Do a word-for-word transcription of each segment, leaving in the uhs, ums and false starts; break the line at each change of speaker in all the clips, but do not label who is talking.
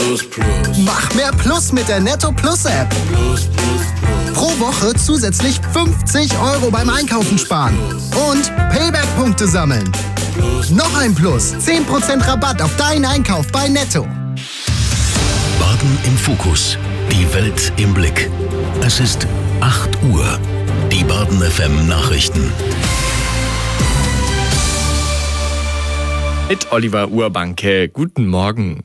Plus, plus.
Mach mehr Plus mit der Netto Plus App.
Plus, plus, plus.
Pro Woche zusätzlich fünfzig Euro beim Einkaufen sparen. Und Payback-Punkte sammeln.
Plus.
Noch ein Plus. zehn Prozent Rabatt auf deinen Einkauf bei Netto.
Baden im Fokus. Die Welt im Blick. Es ist acht Uhr. Die Baden F M Nachrichten.
Mit Oliver Urbanke. Guten Morgen.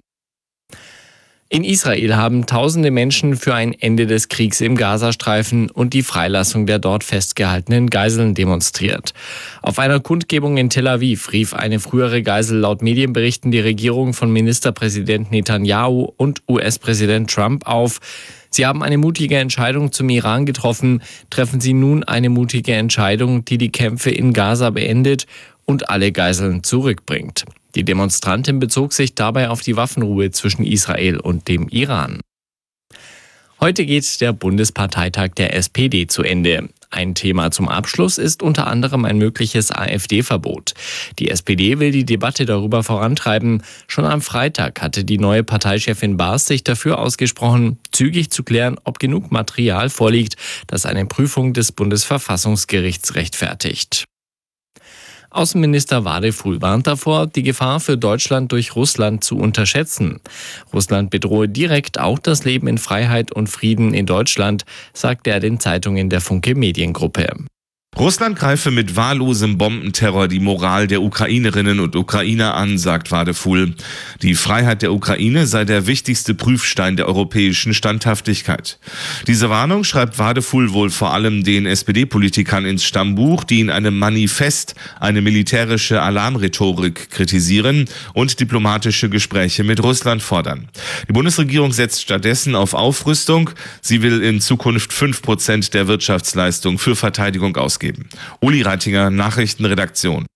In Israel haben tausende Menschen für ein Ende des Kriegs im Gazastreifen und die Freilassung der dort festgehaltenen Geiseln demonstriert. Auf einer Kundgebung in Tel Aviv rief eine frühere Geisel laut Medienberichten die Regierung von Ministerpräsident Netanyahu und U S-Präsident Trump auf. Sie haben eine mutige Entscheidung zum Iran getroffen. Treffen Sie nun eine mutige Entscheidung, die die Kämpfe in Gaza beendet und alle Geiseln zurückbringt. Die Demonstrantin bezog sich dabei auf die Waffenruhe zwischen Israel und dem Iran. Heute geht der Bundesparteitag der S P D zu Ende. Ein Thema zum Abschluss ist unter anderem ein mögliches AfD-Verbot. Die S P D will die Debatte darüber vorantreiben. Schon am Freitag hatte die neue Parteichefin Baas sich dafür ausgesprochen, zügig zu klären, ob genug Material vorliegt, das eine Prüfung des Bundesverfassungsgerichts rechtfertigt. Außenminister Wadefuhl warnt davor, die Gefahr für Deutschland durch Russland zu unterschätzen. Russland bedrohe direkt auch das Leben in Freiheit und Frieden in Deutschland, sagte er den Zeitungen der Funke Mediengruppe.
Russland greife mit wahllosem Bombenterror die Moral der Ukrainerinnen und Ukrainer an, sagt Wadefuhl. Die Freiheit der Ukraine sei der wichtigste Prüfstein der europäischen Standhaftigkeit. Diese Warnung schreibt Wadefuhl wohl vor allem den S P D-Politikern ins Stammbuch, die in einem Manifest eine militärische Alarmrhetorik kritisieren und diplomatische Gespräche mit Russland fordern. Die Bundesregierung setzt stattdessen auf Aufrüstung. Sie will in Zukunft fünf Prozent der Wirtschaftsleistung für Verteidigung ausgeben. Uli Reitinger, Nachrichtenredaktion.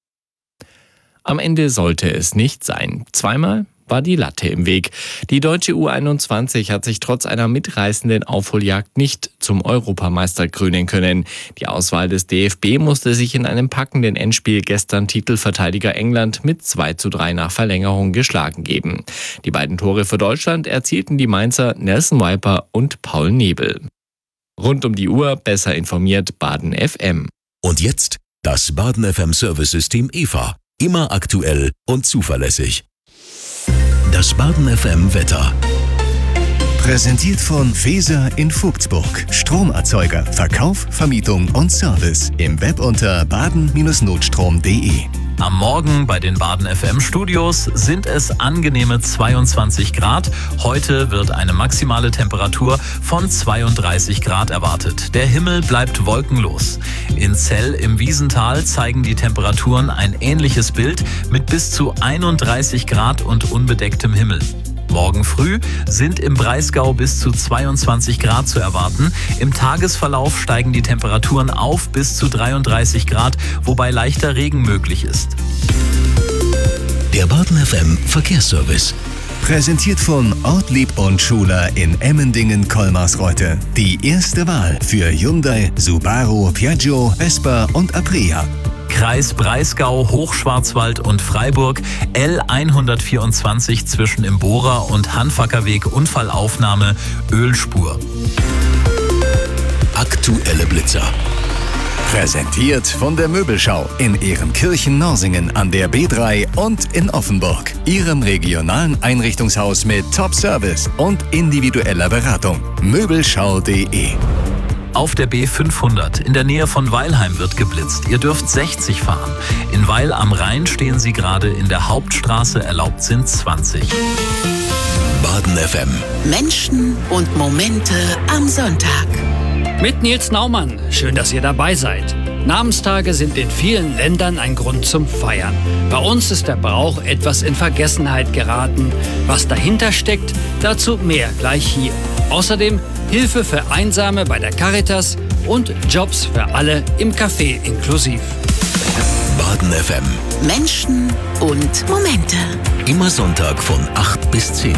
Am Ende sollte es nicht sein. Zweimal war die Latte im Weg. Die deutsche U einundzwanzig hat sich trotz einer mitreißenden Aufholjagd nicht zum Europameister krönen können. Die Auswahl des D F B musste sich in einem packenden Endspiel gestern Titelverteidiger England mit zwei zu drei nach Verlängerung geschlagen geben. Die beiden Tore für Deutschland erzielten die Mainzer Nelson Viper und Paul Nebel. Rund um die Uhr besser informiert Baden F M.
Und jetzt das Baden F M Service-System E V A. Immer aktuell und zuverlässig. Das Baden F M Wetter.
Präsentiert von Weser in Vogtsburg. Stromerzeuger, Verkauf, Vermietung und Service. Im Web unter baden Bindestrich notstrom punkt de.
Am Morgen bei den Baden F M Studios sind es angenehme zweiundzwanzig Grad. Heute wird eine maximale Temperatur von zweiunddreißig Grad erwartet. Der Himmel bleibt wolkenlos. In Zell im Wiesental zeigen die Temperaturen ein ähnliches Bild mit bis zu einunddreißig Grad und unbedecktem Himmel. Morgen früh sind im Breisgau bis zu zweiundzwanzig Grad zu erwarten. Im Tagesverlauf steigen die Temperaturen auf bis zu dreiunddreißig Grad, wobei leichter Regen möglich ist.
Der Baden F M Verkehrsservice.
Präsentiert von Ortlieb und Schuler in Emmendingen-Kolmarsreuth. Die erste Wahl für Hyundai, Subaru, Piaggio, Vespa und Aprilia.
Kreis Breisgau, Hochschwarzwald und Freiburg, L hundertvierundzwanzig zwischen im Bohrer und Hanfackerweg Unfallaufnahme, Ölspur.
Aktuelle Blitzer.
Präsentiert von der Möbelschau in Ehrenkirchen-Norsingen an der B drei und in Offenburg. Ihrem regionalen Einrichtungshaus mit Top-Service und individueller Beratung. Möbelschau punkt de.
Auf der B fünfhundert in der Nähe von Weilheim wird geblitzt. Ihr dürft sechzig fahren. In Weil am Rhein stehen Sie gerade in der Hauptstraße, erlaubt sind zwanzig.
Baden F M.
Menschen und Momente am Sonntag.
Mit Nils Naumann. Schön, dass ihr dabei seid. Namenstage sind in vielen Ländern ein Grund zum Feiern. Bei uns ist der Brauch etwas in Vergessenheit geraten. Was dahinter steckt, dazu mehr gleich hier. Außerdem Hilfe für Einsame bei der Caritas und Jobs für alle im Café inklusiv.
Baden F M.
Menschen und Momente.
Immer Sonntag von acht bis zehn.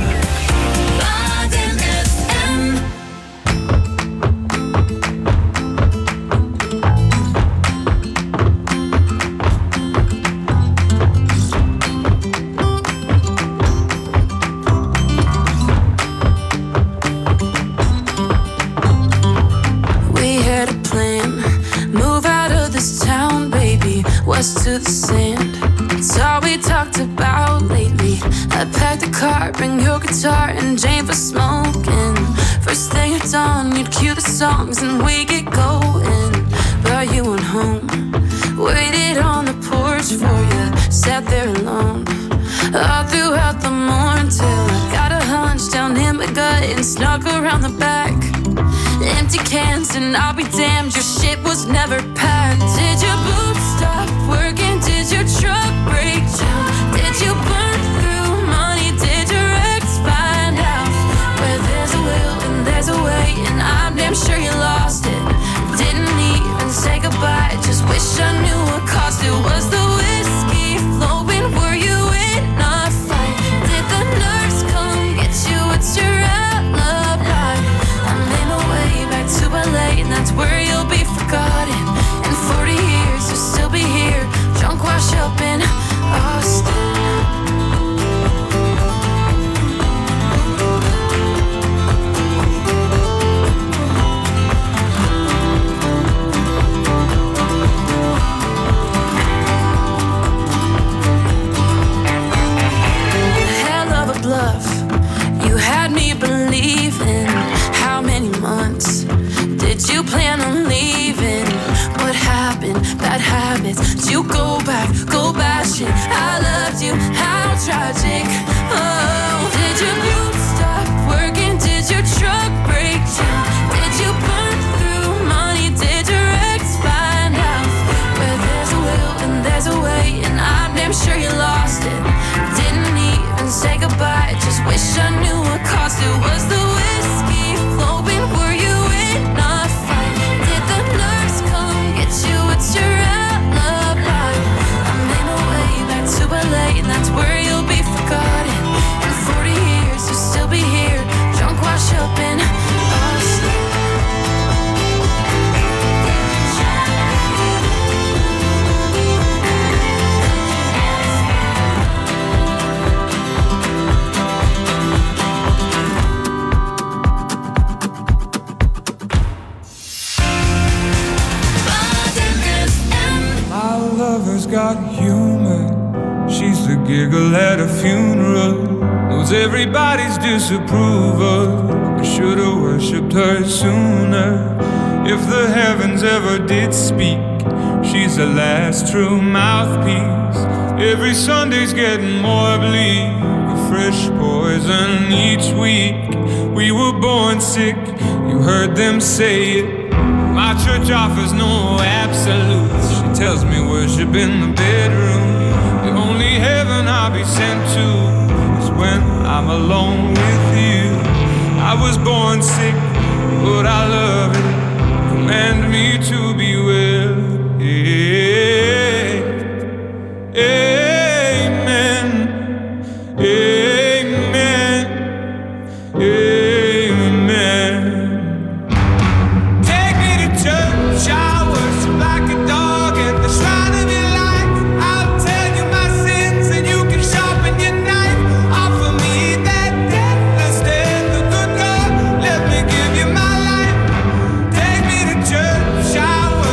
to the sand. It's all we talked about lately. I packed the car, bring your guitar and Jane for smoking. First thing at dawn, you'd cue the songs and we get going. But you went home, waited on the porch for you, sat there alone all throughout the morning till I got a hunch down in my gut and snuck around the back. Empty cans and I'll be damned, your shit was never packed. Did your boots stop working? Did your truck break down? Did you burn through money? Did your ex find out? Where there's a will and there's a way, and I'm damn sure you lost it. Didn't even say goodbye, just wish I knew what cost it. Was the whiskey flowing? Were you in a fight? Did the nurse come get you? What's your alibi? I made my way back to L A, and that's where you'll be forgotten. In forty years you'll still be here, drunk, wash up in Austin. Bluff. You had me believing. How many months did you plan on leaving? What happened? Bad habits. Did you go back? Go bash it. I loved you. How tragic. Oh, did your boots stop working? Did your truck break down? Did you burn through money? Did your ex find out? Where there's a will and there's a way, and I'm damn sure you lost it. Didn't even say goodbye, just wish I knew what cost it. Was the whiskey flowing? Were you in a fight? Did the nurse come get you? What's your alibi? I made my way back to L A, and that's where you'll be forgotten. In forty years you'll still be here, drunk, wash up in Austin.
Lover's got humor. She's the giggle at a funeral. Knows everybody's disapproval. I should've worshipped her sooner. If the heavens ever did speak, she's the last true mouthpiece. Every Sunday's getting more bleak, a fresh poison each week. We were born sick, you heard them say it. My church offers no absolutes. She tells me worship in the bedroom. The only heaven I'll be sent to is when I'm alone with you. I was born sick, but I love it. Command me to be well. Amen. Amen. Amen. Church, I worship like a dog at the shrine of your life. I'll tell you my sins and you can sharpen your knife. Offer me that deathless death, the good God, let me give you my life. Take me to church, I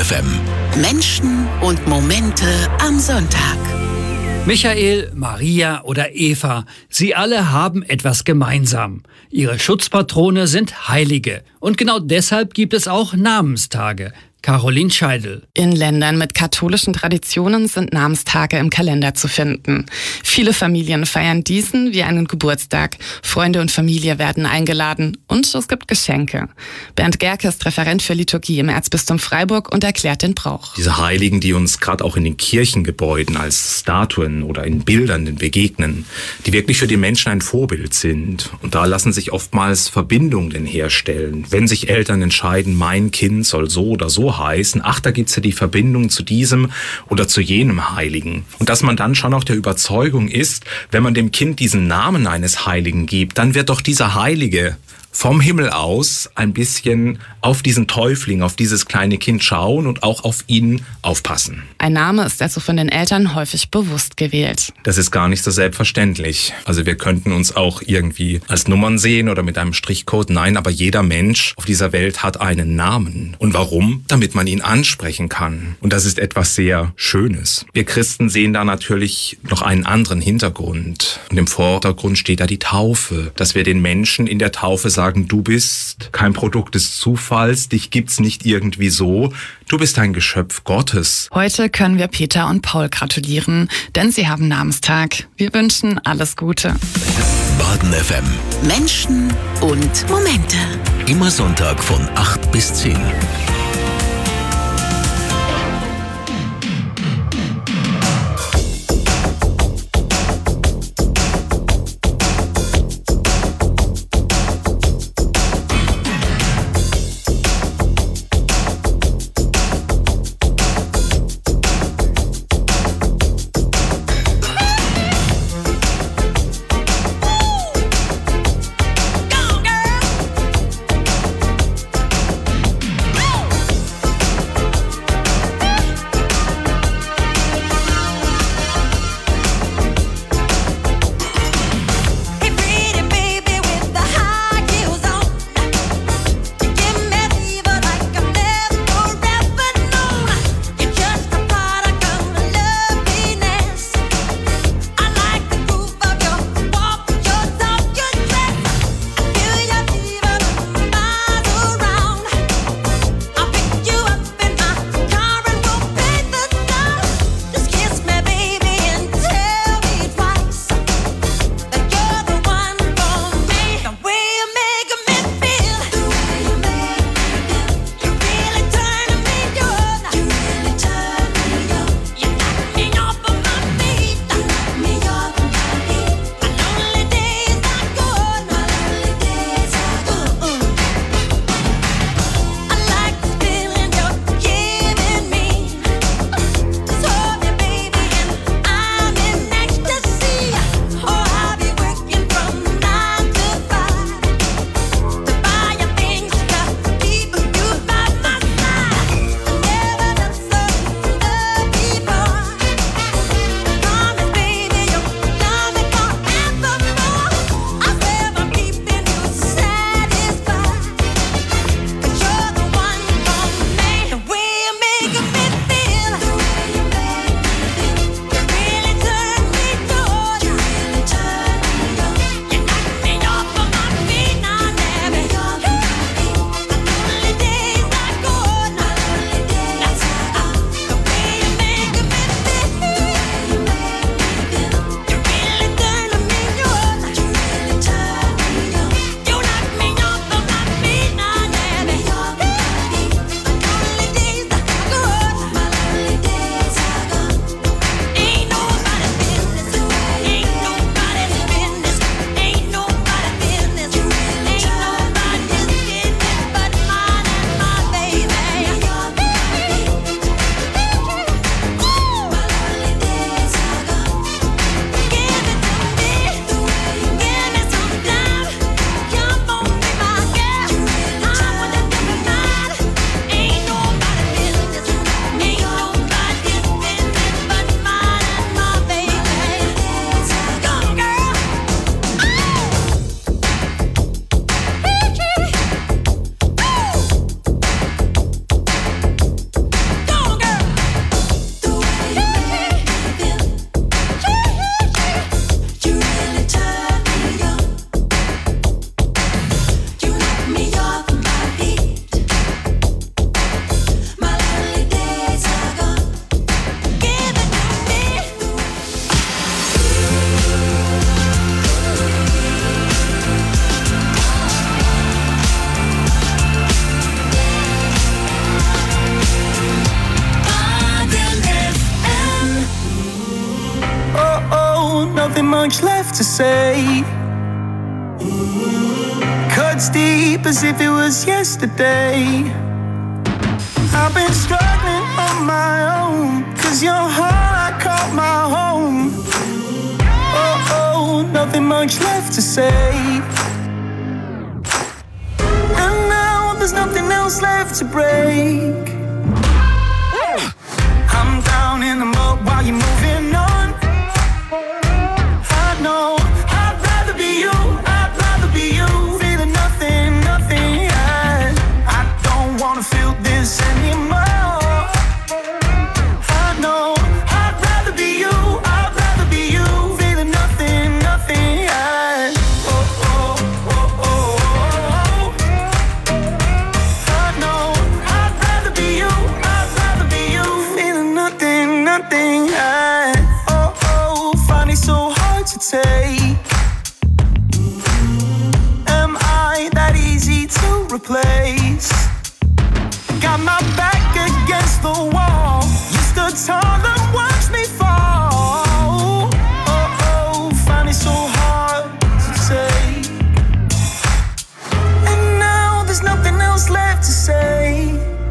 F M.
Menschen und Momente am Sonntag.
Michael, Maria oder Eva, sie alle haben etwas gemeinsam. Ihre Schutzpatrone sind Heilige. Und genau deshalb gibt es auch Namenstage. Caroline Scheidel.
In Ländern mit katholischen Traditionen sind Namenstage im Kalender zu finden. Viele Familien feiern diesen wie einen Geburtstag. Freunde und Familie werden eingeladen und es gibt Geschenke. Bernd Gerke ist Referent für Liturgie im Erzbistum Freiburg und erklärt den Brauch.
Diese Heiligen, die uns gerade auch in den Kirchengebäuden als Statuen oder in Bildern begegnen, die wirklich für die Menschen ein Vorbild sind. Und da lassen sich oftmals Verbindungen herstellen. Wenn sich Eltern entscheiden, mein Kind soll so oder so heißen, ach, da gibt's ja die Verbindung zu diesem oder zu jenem Heiligen. Und dass man dann schon auch der Überzeugung ist, wenn man dem Kind diesen Namen eines Heiligen gibt, dann wird doch dieser Heilige vom Himmel aus ein bisschen auf diesen Täufling, auf dieses kleine Kind schauen und auch auf ihn aufpassen.
Ein Name ist also von den Eltern häufig bewusst gewählt.
Das ist gar nicht so selbstverständlich. Also wir könnten uns auch irgendwie als Nummern sehen oder mit einem Strichcode. Nein, aber jeder Mensch auf dieser Welt hat einen Namen. Und warum? Damit man ihn ansprechen kann. Und das ist etwas sehr Schönes. Wir Christen sehen da natürlich noch einen anderen Hintergrund. Und im Vordergrund steht da die Taufe. Dass wir den Menschen in der Taufe sagen, sagen, du bist kein Produkt des Zufalls, dich gibt's nicht irgendwie so, du bist ein Geschöpf Gottes.
Heute können wir Peter und Paul gratulieren, denn sie haben Namenstag. Wir wünschen alles Gute.
Baden F M.
Menschen und Momente.
Immer Sonntag von acht bis zehn.
much left to say. Cuts deep as if it was yesterday. I've been struggling on my own, cause your heart I caught my home. Oh, oh, nothing much left to say. And now there's nothing else left to break. I'm down in the mud while you're moving on. I know I'd rather be you, I'd rather be you. Feeling nothing, nothing, yeah. I don't wanna feel this anymore. I know I'd rather be you, I'd rather be you. Feeling nothing, nothing, yeah. Oh, oh, oh, oh, oh, oh. I know I'd rather be you, I'd rather be you. Feeling nothing, nothing, yeah. Oh, oh, find it so hard to take. Am I that easy to replace? Got my back against the wall. You stood tall and watched me fall. Oh, oh, find it so hard to say. And now there's nothing else left to say.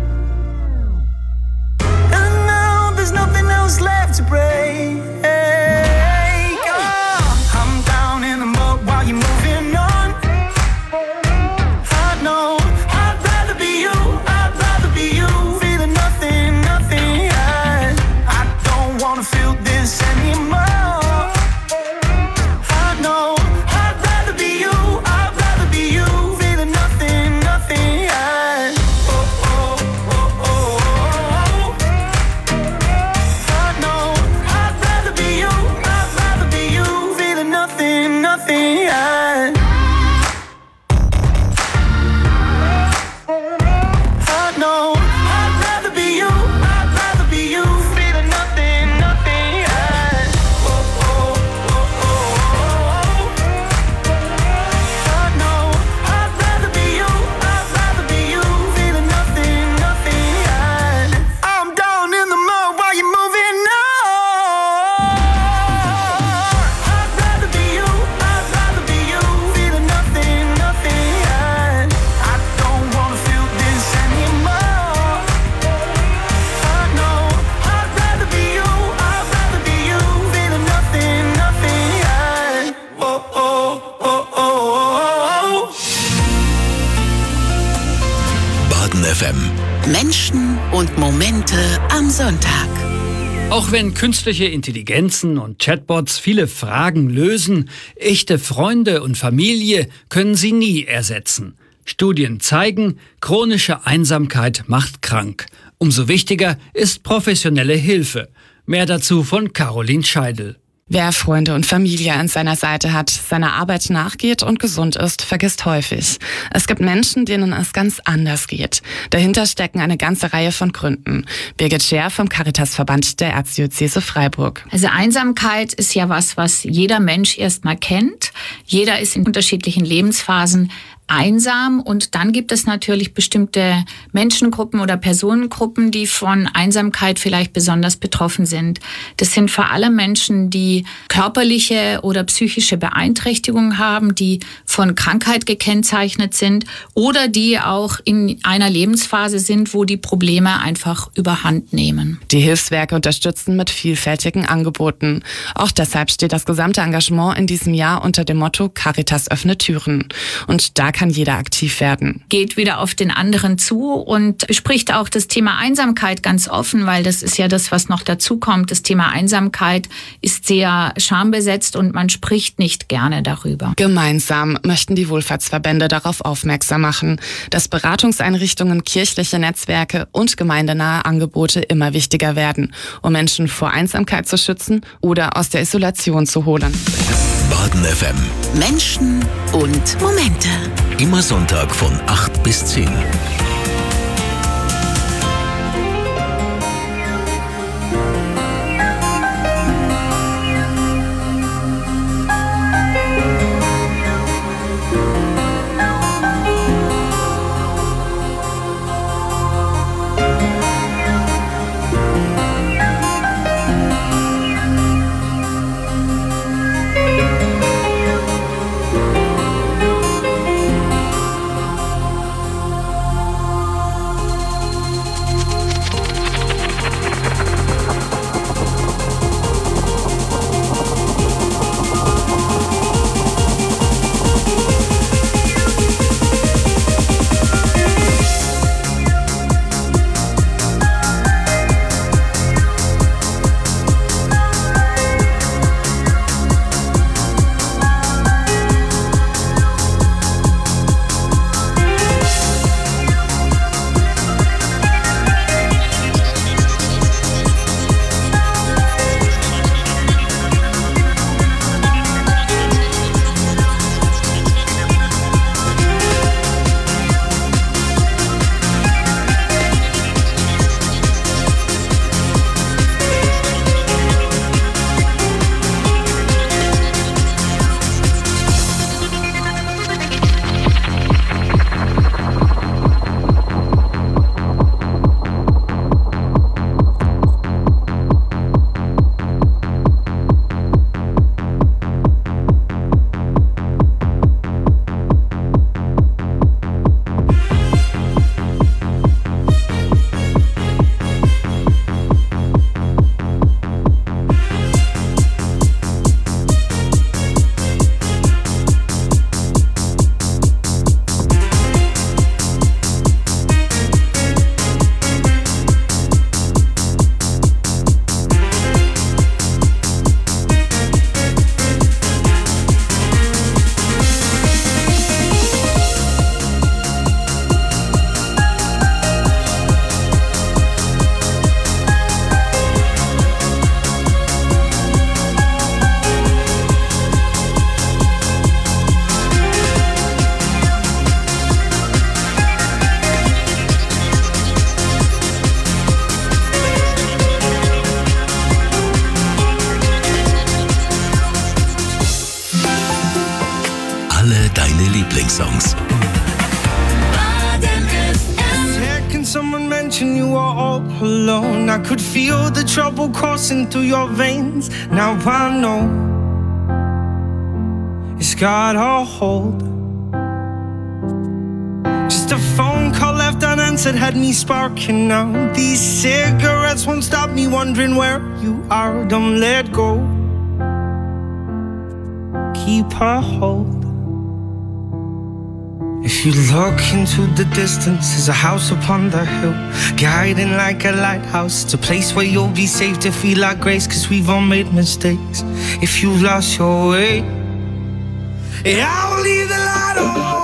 And now there's nothing else left to break. Oh, I'm down in the mud while you're moving on. I know I'd rather be you, I'd rather be you. Feeling nothing, nothing, yeah. I don't wanna feel this anymore. I know I'd rather be you, I'd rather be you. Feeling nothing, nothing, yeah. Oh, oh, oh, oh, oh. I know I'd rather be you, I'd rather be you. Feeling nothing, nothing, yeah. I know I'd rather be you, I'd rather be you. Feeling nothing, nothing, yeah. Oh, oh, oh, oh, oh. I know I'd rather be you, I'd rather be you. Feeling nothing, nothing, yeah. I'm down in the mud while you're moving on. I'd rather be you, I'd rather be you. Feeling nothing, nothing, yeah. I don't wanna feel this anymore. I know I'd rather be you, I'd rather be you. Feeling nothing, nothing, yeah. Oh, oh, oh, oh, oh, oh.
Baden F M.
Menschen und Momente am Sonntag.
Auch wenn künstliche Intelligenzen und Chatbots viele Fragen lösen, echte Freunde und Familie können sie nie ersetzen. Studien zeigen, chronische Einsamkeit macht krank. Umso wichtiger ist professionelle Hilfe. Mehr dazu von Caroline Scheidel.
Wer Freunde und Familie an seiner Seite hat, seiner Arbeit nachgeht und gesund ist, vergisst häufig. Es gibt Menschen, denen es ganz anders geht. Dahinter stecken eine ganze Reihe von Gründen. Birgit Scher vom Caritasverband der Erzdiözese Freiburg.
Also Einsamkeit ist ja was, was jeder Mensch erstmal kennt. Jeder ist in unterschiedlichen Lebensphasen einsam und dann gibt es natürlich bestimmte Menschengruppen oder Personengruppen, die von Einsamkeit vielleicht besonders betroffen sind. Das sind vor allem Menschen, die körperliche oder psychische Beeinträchtigungen haben, die von Krankheit gekennzeichnet sind oder die auch in einer Lebensphase sind, wo die Probleme einfach überhand nehmen.
Die Hilfswerke unterstützen mit vielfältigen Angeboten. Auch deshalb steht das gesamte Engagement in diesem Jahr unter dem Motto Caritas öffnet Türen. Und da kann jeder aktiv werden.
Geht wieder auf den anderen zu und bespricht auch das Thema Einsamkeit ganz offen, weil das ist ja das, was noch dazu kommt. Das Thema Einsamkeit ist sehr schambesetzt und man spricht nicht gerne darüber.
Gemeinsam möchten die Wohlfahrtsverbände darauf aufmerksam machen, dass Beratungseinrichtungen, kirchliche Netzwerke und gemeindenahe Angebote immer wichtiger werden, um Menschen vor Einsamkeit zu schützen oder aus der Isolation zu holen.
Baden F M.
Menschen und Momente.
Immer Sonntag von acht bis zehn.
all alone. I could feel the trouble coursing through your veins. Now I know it's got a hold. Just a phone call left unanswered had me sparking now. These cigarettes won't stop me wondering where you are. Don't let go, keep a hold. If you look into the distance, there's a house upon the hill, guiding like a lighthouse. It's a place where you'll be safe to feel our grace, cause we've all made mistakes. If you've lost your way, yeah, I will leave the light on.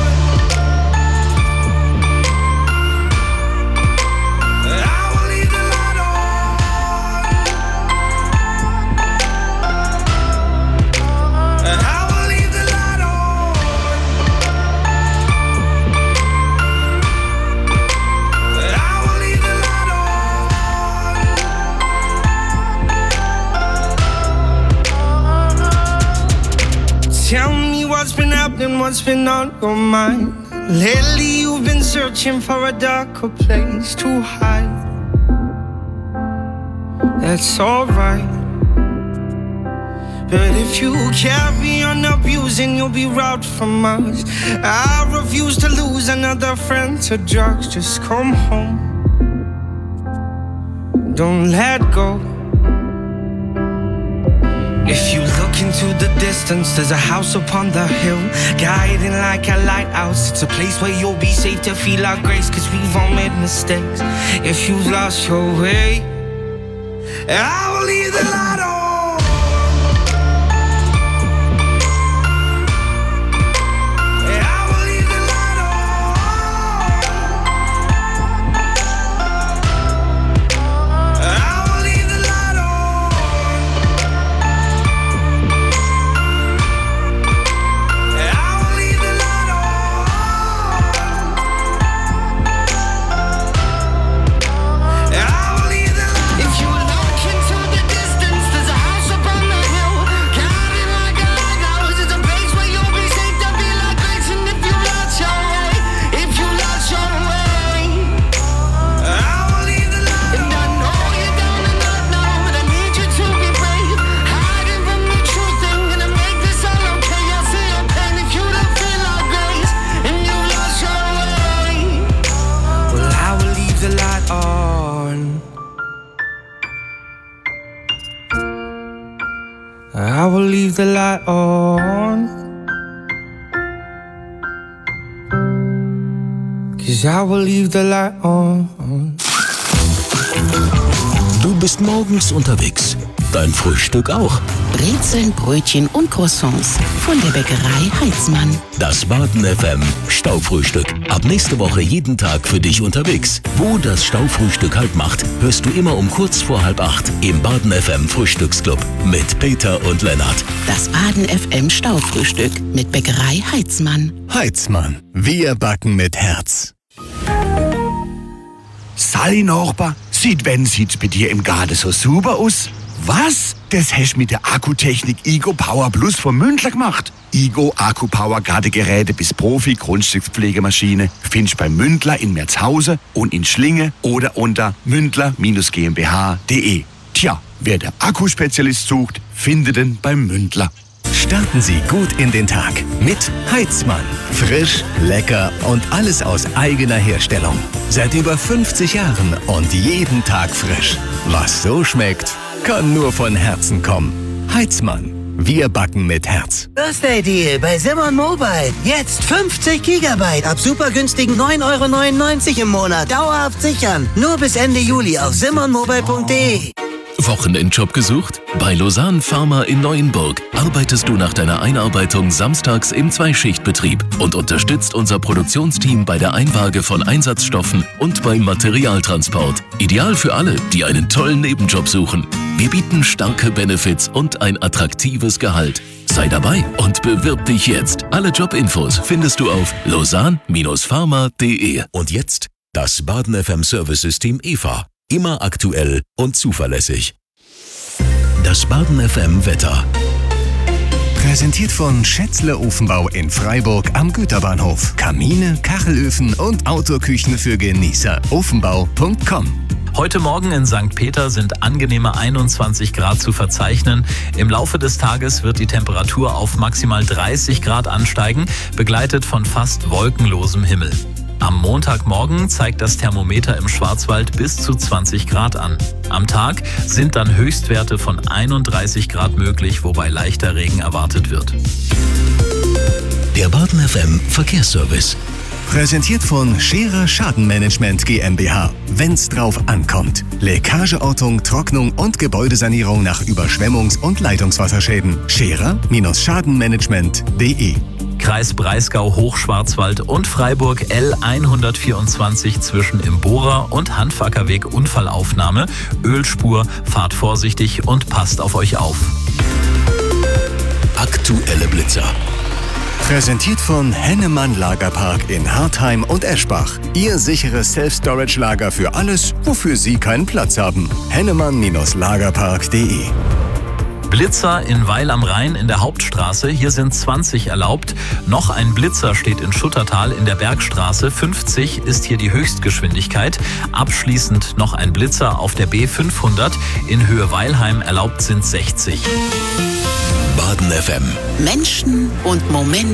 Tell me what's been happening, what's been on your mind. Lately you've been searching for a darker place to hide. That's alright, but if you carry on abusing, you'll be robbed from us. I refuse to lose another friend to drugs. Just come home, don't let go. If you look into the distance, there's a house upon the hill, guiding like a lighthouse. It's a place where you'll be safe to feel our grace, cause we've all made mistakes. If you've lost your way, I will leave the light on. I will leave the light on, 'cause I will leave the light on.
Du bist morgens unterwegs. Dein Frühstück auch.
Brezeln, Brötchen und Croissants von der Bäckerei Heizmann.
Das Baden F M Staufrühstück. Ab nächste Woche jeden Tag für dich unterwegs. Wo das Staufrühstück halt macht, hörst du immer um kurz vor halb acht im Baden F M Frühstücksclub mit Peter und Lennart.
Das Baden F M Staufrühstück mit Bäckerei Heizmann.
Heizmann. Wir backen mit Herz.
Sally Nachbar, sieht wenn sieht's bei dir im Garten so super aus? Was? Das hast mit der Akkutechnik Igo Power Plus von Mündler gemacht. Igo Akku Power Gartengeräte bis Profi Grundstückspflegemaschine findest bei Mündler in Merzhausen und in Schlinge oder unter mündler Bindestrich GmbH punkt de. Tja, wer der Akkuspezialist sucht, findet ihn beim Mündler.
Starten Sie gut in den Tag mit Heizmann. Frisch, lecker und alles aus eigener Herstellung. Seit über fünfzig Jahren und jeden Tag frisch. Was so schmeckt, kann nur von Herzen kommen. Heizmann. Wir backen mit Herz.
Birthday Deal bei Simon Mobile. Jetzt fünfzig Gigabyte ab super günstigen neun Euro neunundneunzig im Monat. Dauerhaft sichern. Nur bis Ende Juli auf simon mobile punkt de.
Wochenendjob gesucht? Bei Lausanne Pharma in Neuenburg arbeitest du nach deiner Einarbeitung samstags im Zweischichtbetrieb und unterstützt unser Produktionsteam bei der Einwaage von Einsatzstoffen und beim Materialtransport. Ideal für alle, die einen tollen Nebenjob suchen. Wir bieten starke Benefits und ein attraktives Gehalt. Sei dabei und bewirb dich jetzt. Alle Jobinfos findest du auf lausanne Pharma punkt de. Und jetzt das Baden F M Service-System E V A. Immer aktuell und zuverlässig. Das Baden F M Wetter.
Präsentiert von Schätzle Ofenbau in Freiburg am Güterbahnhof. Kamine, Kachelöfen und Outdoor-Küchen für Genießer. ofenbau punkt com.
Heute Morgen in Sankt Peter sind angenehme einundzwanzig Grad zu verzeichnen. Im Laufe des Tages wird die Temperatur auf maximal dreißig Grad ansteigen, begleitet von fast wolkenlosem Himmel. Am Montagmorgen zeigt das Thermometer im Schwarzwald bis zu zwanzig Grad an. Am Tag sind dann Höchstwerte von einunddreißig Grad möglich, wobei leichter Regen erwartet wird.
Der Baden F M Verkehrsservice. Präsentiert von Scherer Schadenmanagement GmbH. Wenn's drauf ankommt. Leckageortung, Trocknung und Gebäudesanierung nach Überschwemmungs- und Leitungswasserschäden. Scherer-Schadenmanagement punkt de.
Kreis Breisgau, Hochschwarzwald und Freiburg L hundertvierundzwanzig zwischen Imbora und Handwerkerweg Unfallaufnahme. Ölspur, fahrt vorsichtig und passt auf euch auf.
Aktuelle Blitzer. Präsentiert von Hennemann Lagerpark in Hartheim und Eschbach. Ihr sicheres Self-Storage-Lager für alles, wofür Sie keinen Platz haben. hennemann Lagerpark punkt de.
Blitzer in Weil am Rhein in der Hauptstraße. Hier sind zwanzig erlaubt. Noch ein Blitzer steht in Schuttertal in der Bergstraße. fünfzig ist hier die Höchstgeschwindigkeit. Abschließend noch ein Blitzer auf der B fünfhundert. In Höhe Weilheim erlaubt sind sechzig.
Baden F M.
Menschen und Momente.